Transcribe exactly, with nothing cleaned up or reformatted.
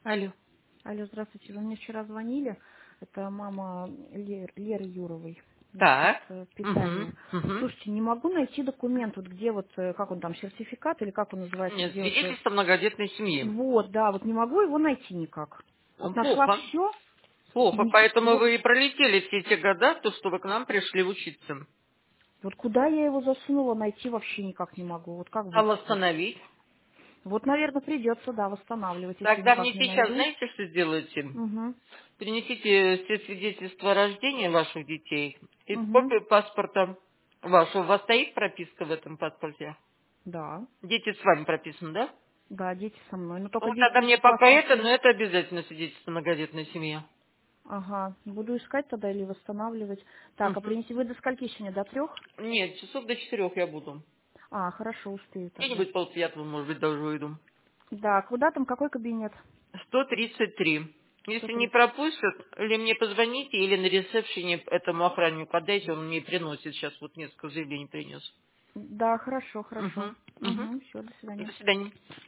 Алло. Алло, здравствуйте. Вы мне вчера звонили. Это мама Лер- Леры Юровой. Насчет Так. э, Угу. питания. Угу. Слушайте, не могу найти документ, вот где вот, э, как он там, сертификат или как он называется, Нет, где вот... э, свидетельство многодетной семьи. Вот, да, вот не могу его найти никак. Вот Ну, нашла плохо. все, Плохо, и поэтому вот, вы и пролетели все те года, то, что вы к нам пришли учиться. вот куда я его засунула, найти вообще никак не могу. Вот как А быть теперь? восстановить? Вот, наверное, придется, да, восстанавливать, если Тогда никак мне не сейчас, найду. знаете, что сделаете? Угу, Принесите все свидетельства о рождении ваших детей и угу, копию паспорта вашего. У вас стоит прописка в этом паспорте? да, Дети с вами прописаны, да? да, дети со мной. Но только Ну, тогда дети мне в пока классном. это, но это обязательно свидетельство о многодетной семье. Ага, буду искать тогда или восстанавливать. Так, а Мгм. принести вы до скольки сегодня? До трех? Нет, часов до четырех я буду. А, хорошо, успею тогда. Где-нибудь полпятого, может быть, даже выйду. Да, куда там, какой кабинет? сто тридцать три. сто Если не тридцать. пропустят, или мне позвоните, или на ресепшене этому охраннику отдайте, он мне приносит. Сейчас вот несколько заявлений принес. Да, хорошо, хорошо. Угу, угу. Угу, все, до свидания. До свидания.